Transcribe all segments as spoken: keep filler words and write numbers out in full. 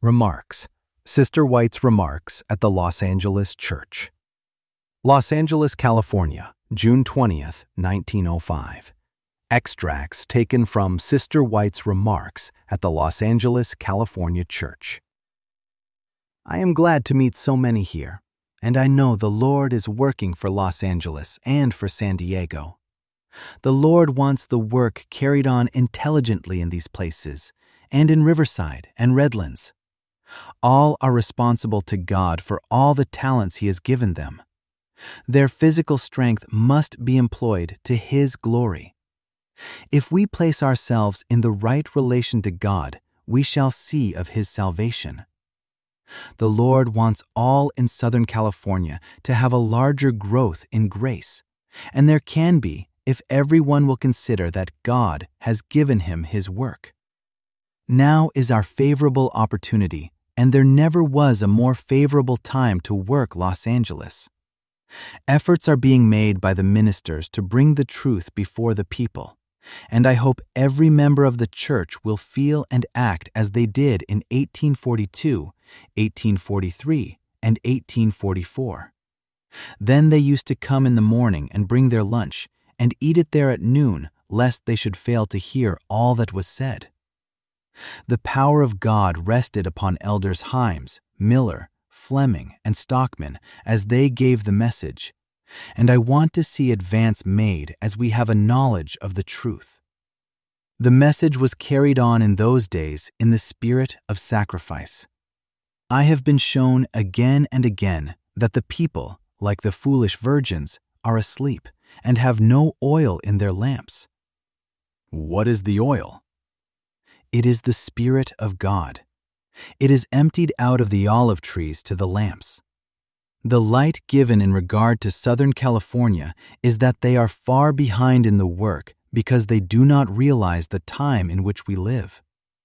Remarks. Sister White's Remarks at the Los Angeles Church. Los Angeles, California, June twentieth, nineteen oh five. Extracts taken from Sister White's Remarks at the Los Angeles, California Church. I am glad to meet so many here, and I know the Lord is working for Los Angeles and for San Diego. The Lord wants the work carried on intelligently in these places, and in Riverside and Redlands. All are responsible to God for all the talents He has given them. Their physical strength must be employed to His glory. If we place ourselves in the right relation to God, we shall see of His salvation. The Lord wants all in Southern California to have a larger growth in grace, and there can be if everyone will consider that God has given him His work. Now is our favorable opportunity, and there never was a more favorable time to work Los Angeles. Efforts are being made by the ministers to bring the truth before the people, and I hope every member of the church will feel and act as they did in eighteen forty-two, eighteen forty-three, and eighteen forty-four. Then they used to come in the morning and bring their lunch and eat it there at noon, lest they should fail to hear all that was said. The power of God rested upon Elders Himes, Miller, Fleming, and Stockman as they gave the message, and I want to see advance made as we have a knowledge of the truth. The message was carried on in those days in the spirit of sacrifice. I have been shown again and again that the people, like the foolish virgins, are asleep and have no oil in their lamps. What is the oil? It is the Spirit of God. It is emptied out of the olive trees to the lamps. The light given in regard to Southern California is that they are far behind in the work because they do not realize the time in which we live.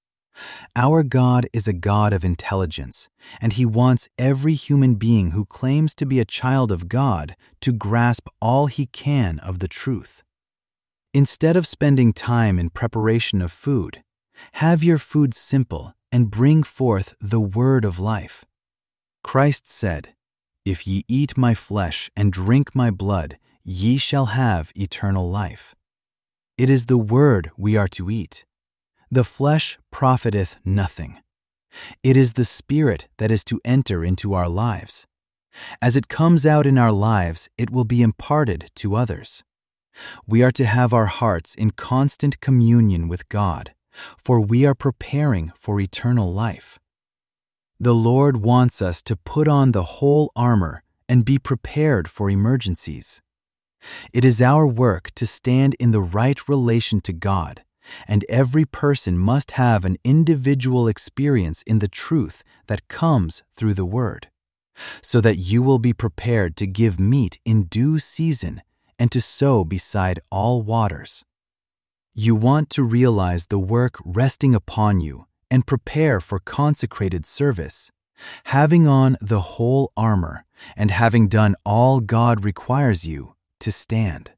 Our God is a God of intelligence, and He wants every human being who claims to be a child of God to grasp all he can of the truth. Instead of spending time in preparation of food, have your food simple and bring forth the word of life. Christ said, "If ye eat my flesh and drink my blood, ye shall have eternal life." It is the word we are to eat. The flesh profiteth nothing. It is the Spirit that is to enter into our lives. As it comes out in our lives, it will be imparted to others. We are to have our hearts in constant communion with God, for we are preparing for eternal life. The Lord wants us to put on the whole armor and be prepared for emergencies. It is our work to stand in the right relation to God, and every person must have an individual experience in the truth that comes through the Word, so that you will be prepared to give meat in due season and to sow beside all waters. You want to realize the work resting upon you and prepare for consecrated service, having on the whole armor and having done all God requires you to stand.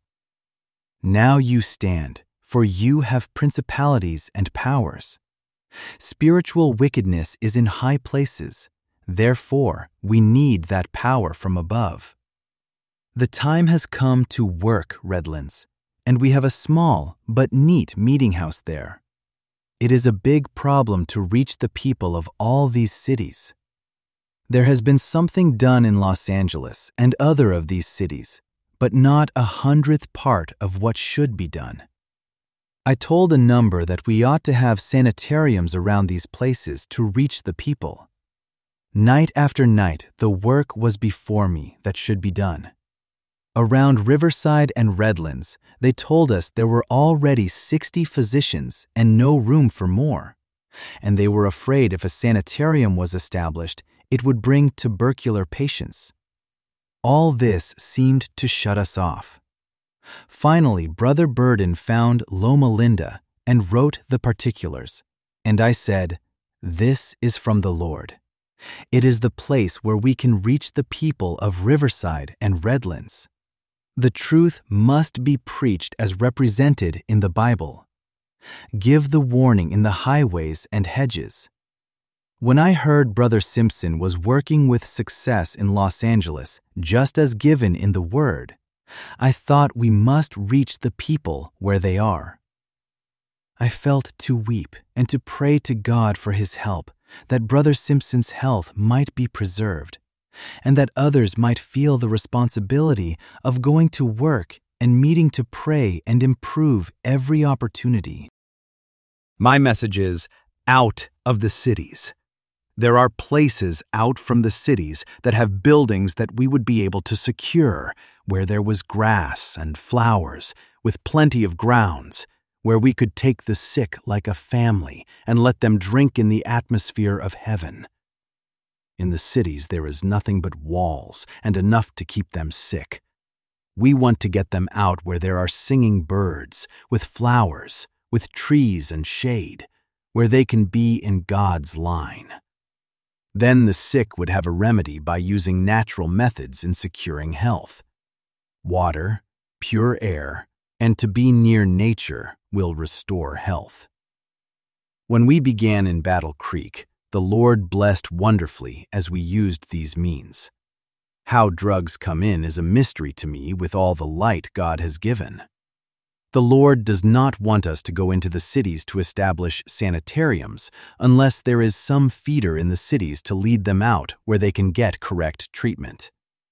Now you stand, for you have principalities and powers. Spiritual wickedness is in high places. Therefore, we need that power from above. The time has come to work, Redlands, and we have a small but neat meeting house there. It is a big problem to reach the people of all these cities. There has been something done in Los Angeles and other of these cities, but not a hundredth part of what should be done. I told a number that we ought to have sanitariums around these places to reach the people. Night after night, the work was before me that should be done. Around Riverside and Redlands, they told us there were already sixty physicians and no room for more, and they were afraid if a sanitarium was established, it would bring tubercular patients. All this seemed to shut us off. Finally, Brother Burden found Loma Linda and wrote the particulars, and I said, "This is from the Lord. It is the place where we can reach the people of Riverside and Redlands. The truth must be preached as represented in the Bible. Give the warning in the highways and hedges. When I heard Brother Simpson was working with success in Los Angeles, just as given in the Word, I thought we must reach the people where they are. I felt to weep and to pray to God for his help, that Brother Simpson's health might be preserved, and that others might feel the responsibility of going to work and meeting to pray and improve every opportunity. My message is out of the cities. There are places out from the cities that have buildings that we would be able to secure, where there was grass and flowers, with plenty of grounds, where we could take the sick like a family and let them drink in the atmosphere of heaven. In the cities there is nothing but walls and enough to keep them sick. We want to get them out where there are singing birds, with flowers, with trees and shade, where they can be in God's line. Then the sick would have a remedy by using natural methods in securing health. Water, pure air, and to be near nature will restore health. When we began in Battle Creek, the Lord blessed wonderfully as we used these means. How drugs come in is a mystery to me with all the light God has given. The Lord does not want us to go into the cities to establish sanitariums unless there is some feeder in the cities to lead them out where they can get correct treatment.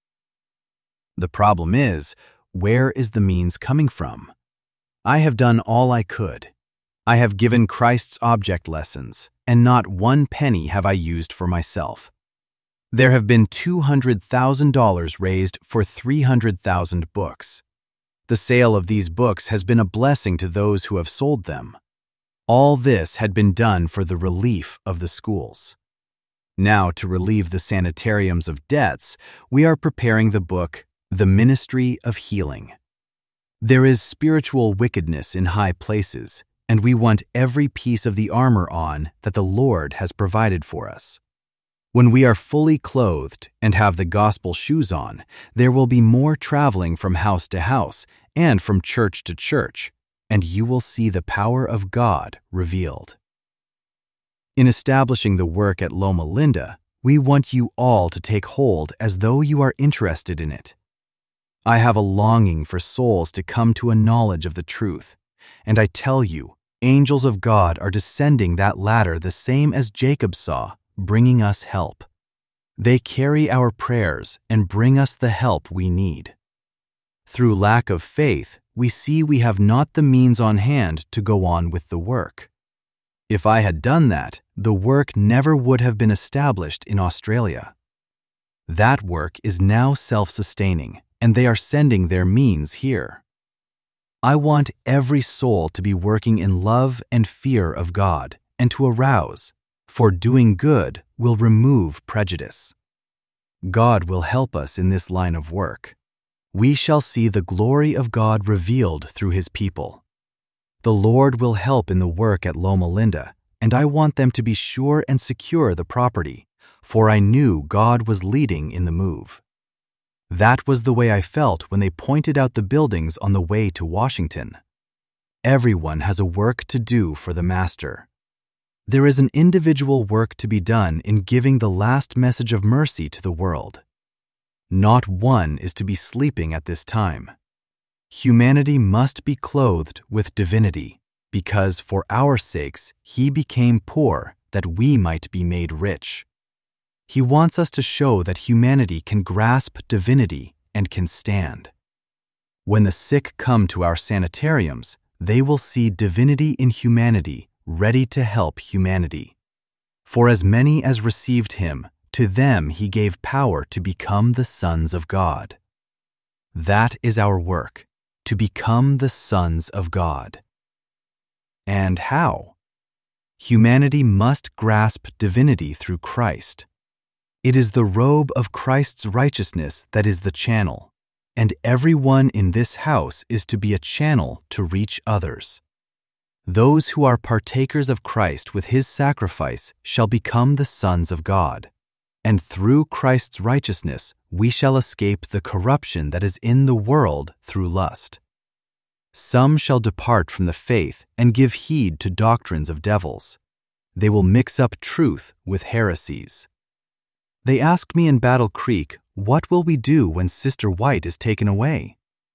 The problem is, where is the means coming from? I have done all I could. I have given Christ's object lessons, and not one penny have I used for myself. There have been two hundred thousand dollars raised for three hundred thousand books. The sale of these books has been a blessing to those who have sold them. All this had been done for the relief of the schools. Now, to relieve the sanitariums of debts, we are preparing the book, The Ministry of Healing. There is spiritual wickedness in high places, and we want every piece of the armor on that the Lord has provided for us. When we are fully clothed and have the gospel shoes on, there will be more traveling from house to house and from church to church, and you will see the power of God revealed. In establishing the work at Loma Linda, we want you all to take hold as though you are interested in it. I have a longing for souls to come to a knowledge of the truth, and I tell you, angels of God are descending that ladder the same as Jacob saw, bringing us help. They carry our prayers and bring us the help we need. Through lack of faith, we see we have not the means on hand to go on with the work. If I had done that, the work never would have been established in Australia. That work is now self-sustaining, and they are sending their means here. I want every soul to be working in love and fear of God and to arouse, for doing good will remove prejudice. God will help us in this line of work. We shall see the glory of God revealed through his people. The Lord will help in the work at Loma Linda, and I want them to be sure and secure the property, for I knew God was leading in the move. That was the way I felt when they pointed out the buildings on the way to Washington. Everyone has a work to do for the Master. There is an individual work to be done in giving the last message of mercy to the world. Not one is to be sleeping at this time. Humanity must be clothed with divinity, because for our sakes he became poor that we might be made rich. He wants us to show that humanity can grasp divinity and can stand. When the sick come to our sanitariums, they will see divinity in humanity, ready to help humanity. For as many as received him, to them he gave power to become the sons of God. That is our work, to become the sons of God. And how? Humanity must grasp divinity through Christ. It is the robe of Christ's righteousness that is the channel, and everyone in this house is to be a channel to reach others. Those who are partakers of Christ with his sacrifice shall become the sons of God, and through Christ's righteousness we shall escape the corruption that is in the world through lust. Some shall depart from the faith and give heed to doctrines of devils. They will mix up truth with heresies. They asked me in Battle Creek, what will we do when Sister White is taken away?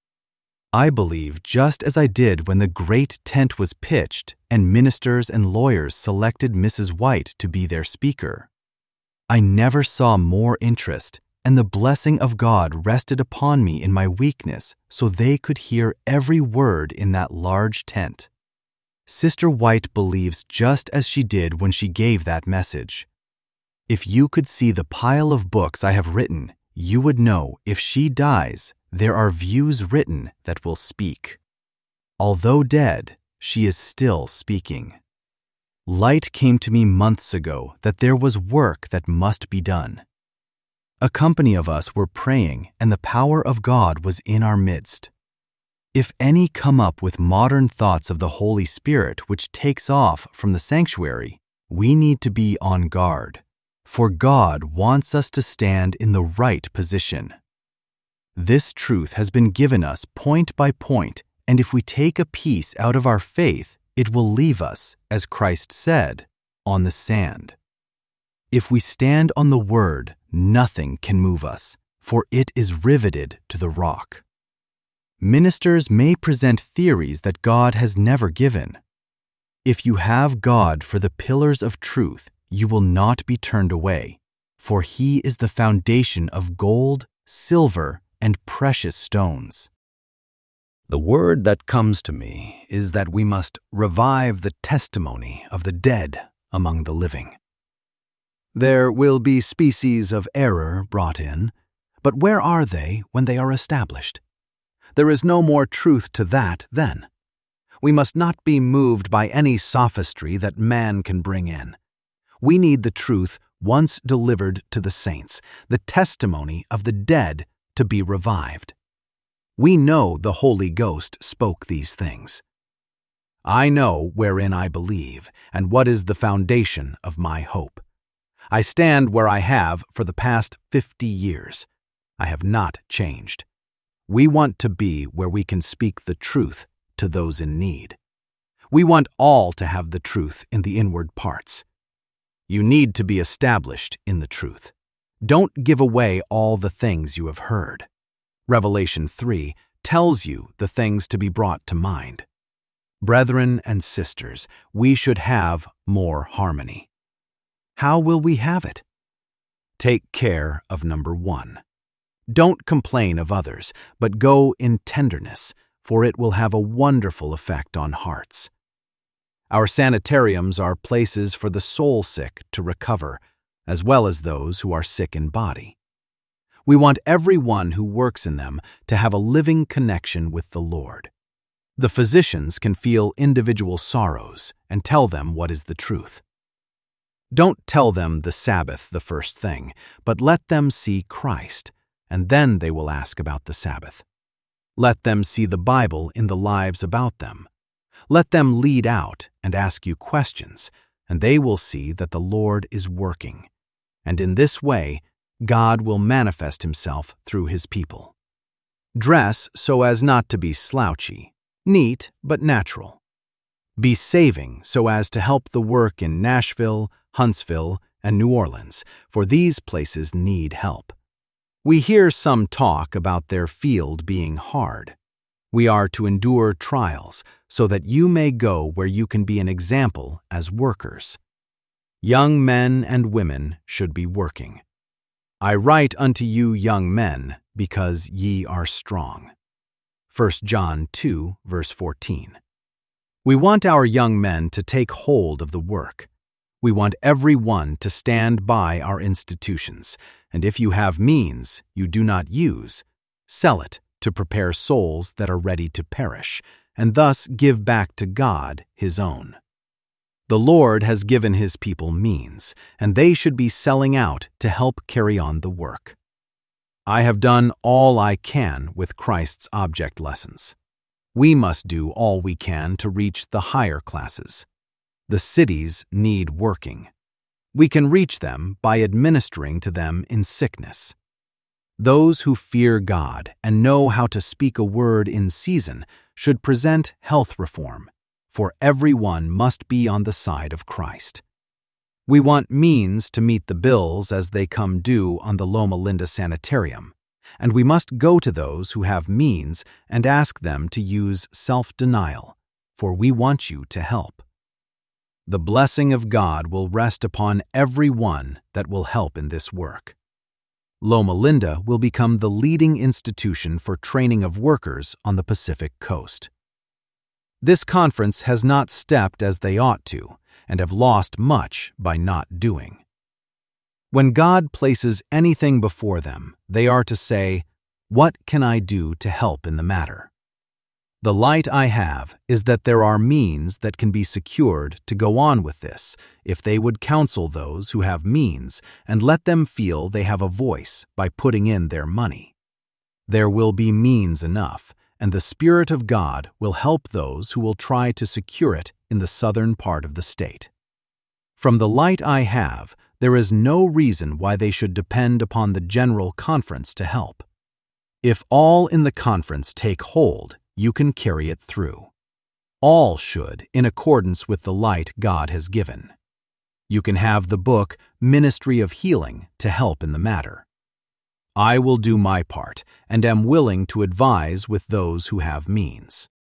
I believe just as I did when the great tent was pitched and ministers and lawyers selected Missus White to be their speaker. I never saw more interest, and the blessing of God rested upon me in my weakness so they could hear every word in that large tent. Sister White believes just as she did when she gave that message. If you could see the pile of books I have written, you would know if she dies, there are views written that will speak. Although dead, she is still speaking. Light came to me months ago that there was work that must be done. A company of us were praying, and the power of God was in our midst. If any come up with modern thoughts of the Holy Spirit which takes off from the sanctuary, we need to be on guard, for God wants us to stand in the right position. This truth has been given us point by point, and if we take a piece out of our faith, it will leave us, as Christ said, on the sand. If we stand on the Word, nothing can move us, for it is riveted to the rock. Ministers may present theories that God has never given. If you have God for the pillars of truth, you will not be turned away, for He is the foundation of gold, silver, and precious stones. The word that comes to me is that we must revive the testimony of the dead among the living. There will be species of error brought in, but where are they when they are established? There is no more truth to that then. We must not be moved by any sophistry that man can bring in. We need the truth once delivered to the saints, the testimony of the dead to be revived. We know the Holy Ghost spoke these things. I know wherein I believe, and what is the foundation of my hope. I stand where I have for the past fifty years. I have not changed. We want to be where we can speak the truth to those in need. We want all to have the truth in the inward parts. You need to be established in the truth. Don't give away all the things you have heard. Revelation three tells you the things to be brought to mind. Brethren and sisters, we should have more harmony. How will we have it? Take care of number one. Don't complain of others, but go in tenderness, for it will have a wonderful effect on hearts. Our sanitariums are places for the soul sick to recover, as well as those who are sick in body. We want everyone who works in them to have a living connection with the Lord. The physicians can feel individual sorrows and tell them what is the truth. Don't tell them the Sabbath the first thing, but let them see Christ, and then they will ask about the Sabbath. Let them see the Bible in the lives about them. Let them lead out and ask you questions, and they will see that the Lord is working. And in this way, God will manifest Himself through His people. Dress so as not to be slouchy, neat but natural. Be saving so as to help the work in Nashville, Huntsville, and New Orleans, for these places need help. We hear some talk about their field being hard. We are to endure trials so that you may go where you can be an example as workers. Young men and women should be working. I write unto you young men, because ye are strong. First John two, verse fourteen. We want our young men to take hold of the work. We want every one to stand by our institutions, and if you have means you do not use, sell it to prepare souls that are ready to perish, and thus give back to God His own. The Lord has given His people means, and they should be selling out to help carry on the work. I have done all I can with Christ's object lessons. We must do all we can to reach the higher classes. The cities need working. We can reach them by administering to them in sickness. Those who fear God and know how to speak a word in season should present health reform, for everyone must be on the side of Christ. We want means to meet the bills as they come due on the Loma Linda Sanitarium, and we must go to those who have means and ask them to use self-denial, for we want you to help. The blessing of God will rest upon every one that will help in this work. Loma Linda will become the leading institution for training of workers on the Pacific Coast. This conference has not stepped as they ought to, and have lost much by not doing. When God places anything before them, they are to say, "What can I do to help in the matter?" The light I have is that there are means that can be secured to go on with this if they would counsel those who have means and let them feel they have a voice by putting in their money. There will be means enough, and the Spirit of God will help those who will try to secure it in the southern part of the state. From the light I have, there is no reason why they should depend upon the General Conference to help. If all in the conference take hold, you can carry it through. All should, in accordance with the light God has given. You can have the book Ministry of Healing to help in the matter. I will do my part and am willing to advise with those who have means.